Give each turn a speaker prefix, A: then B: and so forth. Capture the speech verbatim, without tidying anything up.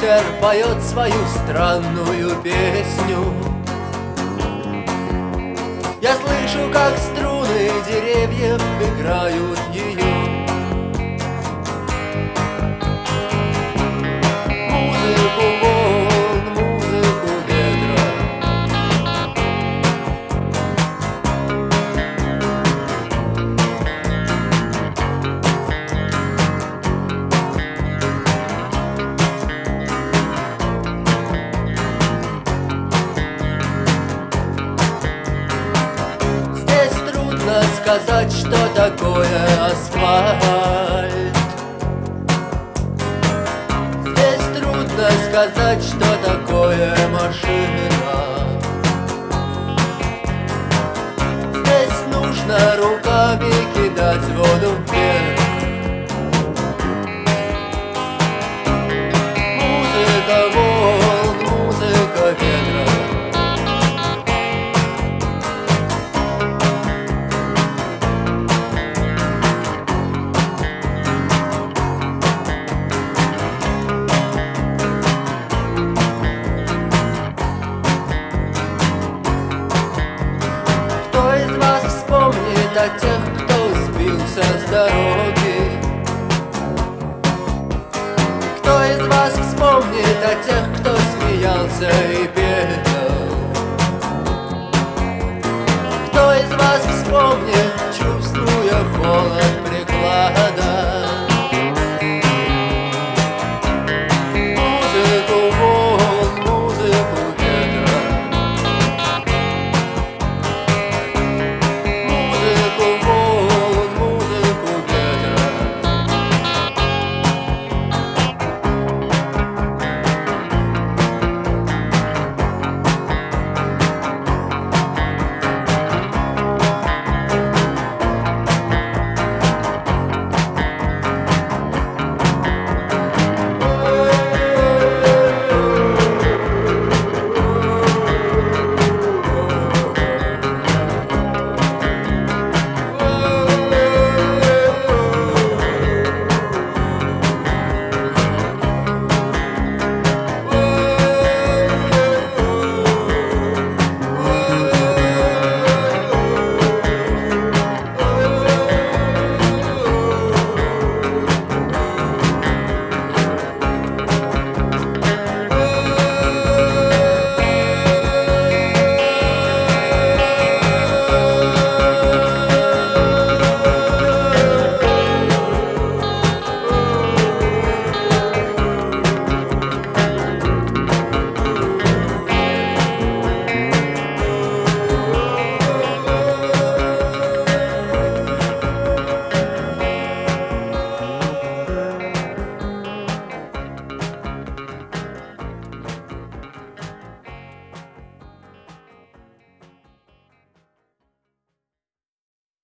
A: ветер поет свою странную песню. Я слышу, как струны деревьев играют ее. Музыку волн, музыку ветра. Здесь трудно сказать, что такое асфальт. Здесь трудно сказать, что такое машина. Здесь нужно руками кидать воду вверх. Музыка волн, музыка ветра. Кто из вас вспомнит о тех, кто сбился с дороги? Кто из вас вспомнит о тех, кто смеялся и пел? Кто из вас вспомнит, чувствуя холод приклада?